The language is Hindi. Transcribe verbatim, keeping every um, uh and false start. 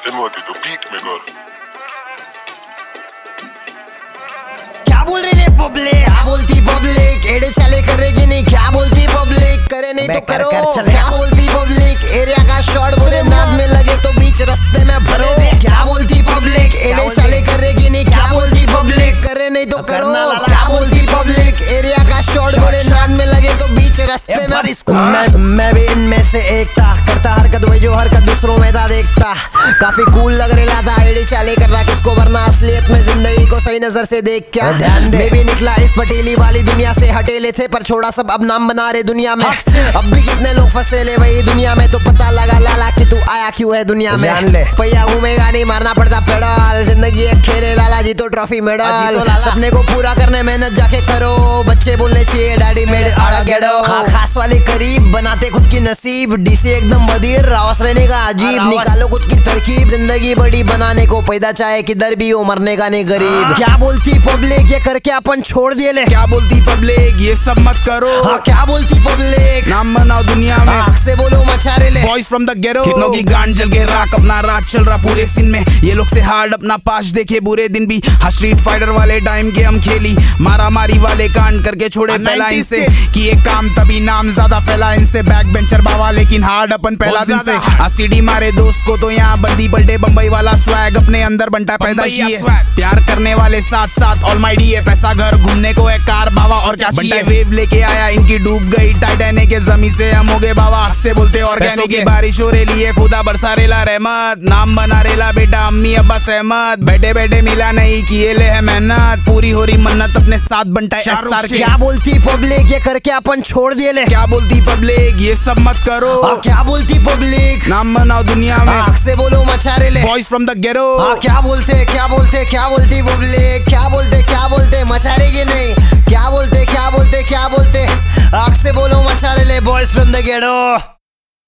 एमओटी तो पीक में कर। क्या बोल रही है पब्लिक, क्या बोलती पब्लिक, एड़े चले करेगी नहीं, क्या बोलती पब्लिक, करे नहीं तो करो, क्या बोलती पब्लिक, एरिया का शॉट बोले नाद में लगे तो बीच रास्ते में भरो, क्या बोलती पब्लिक, एड़े चले करेगी नहीं, क्या बोलती पब्लिक, करे नहीं तो करो, क्या बोलती पब्लिक, एरिया का शॉट बोले नाद में लगे तो बीच रास्ते में। मैं मैं भी इनमें से एक था, करता हरकत वही जो हरकत दूसरों में था देखता, काफी कूल लग रहा था, एड़ी चाले कर रहा किसको, वरना असलियत में जिंदगी को सही नजर से देख क्या ध्यान दे। भी निकला इस पटेली वाली दुनिया से, हटेले थे पर छोड़ा सब, अब नाम बना रहे दुनिया में। अब भी कितने लोग फंसे ले वही दुनिया में, तो पता लगा लाला कि तू आया क्यों है दुनिया में। जान ले पैया घूमेगा नहीं, मारना पड़ता पेडल, जिंदगी एक खेले लाला जी तो ट्रॉफी मेडल, सपने को पूरा करने मेहनत जाके करो, बच्चे बोलने चाहिए डैडी मेड आड़ा गेडो, खास वाले करीब बनाते खुद की नसीब, डीसी एकदम बदीर रावस रहने का अजीब, निकालो खुद की तरकीब, जिंदगी बड़ी बनाने को, पैदा चाहे किधर भी हो मरने का नहीं गरीब। क्या बोलती पब्लिक, ये करके अपन छोड़ दिए ले, क्या बोलती पब्लिक, ये सब मत करो, हाँ क्या बोलती पब्लिक, नाम बनाओ दुनिया में, आँख से बोलो मचारे ले, बॉयज फ्रॉम द गेरो, कितनों की गांड जल के राख, अपना राज चल रहा पूरे सीन में, ये लोग से हार्ड अपना पास देखे बुरे दिन भी, हाँ स्ट्रीट फाइटर वाले टाइम के हम खेली, मारा मारी वाले कांड करके छोड़े पहला इनसे, कि एक काम तभी नाम ज्यादा फैला इनसे, बैक बेंचर बाबा लेकिन हार्ड अपन पहला दिन से, आसीडी मारे दोस्त को तो यहाँ बंदी पलटे, बम्बई वाला स्वैग अपने अंदर बनता पैदा ही है, प्यार करने वाले साथ साथ ऑलमाइटी है, पैसा घर घूमने को है कार बाबा और क्या चाहिए, वेव लेके आया इनकी डूब गई टाइटैनिक के जमी से, हम हो गए बाबा से बोलते और पैसों की बारिश हो रही है, खुदा बरसा रेला रहमत, नाम बना रेला बेटा अम्मी अब्बा सहमत, बैठे बैठे मिला नहीं किए ले है मेहनत, पूरी हो रही मन्नत अपने साथ बनता है। क्या बोलती पब्लिक, ये करके अपन छोड़ दिए ले, क्या बोलती पब्लिक, ये सब मत करो, क्या बोलती पब्लिक, नाम बनाओ दुनिया में, आँख से बोलो मचारे ले, बॉयज फ्रॉम द गेरो, क्या बोलते क्या बोलते क्या बोलती पब्लिक, क्या बोलते क्या बोलते मचारे की नहीं, क्या बोलते क्या बोलते क्या बोलते, आँख से बोलो मचारे ले, बॉयज फ्रॉम द गेरो।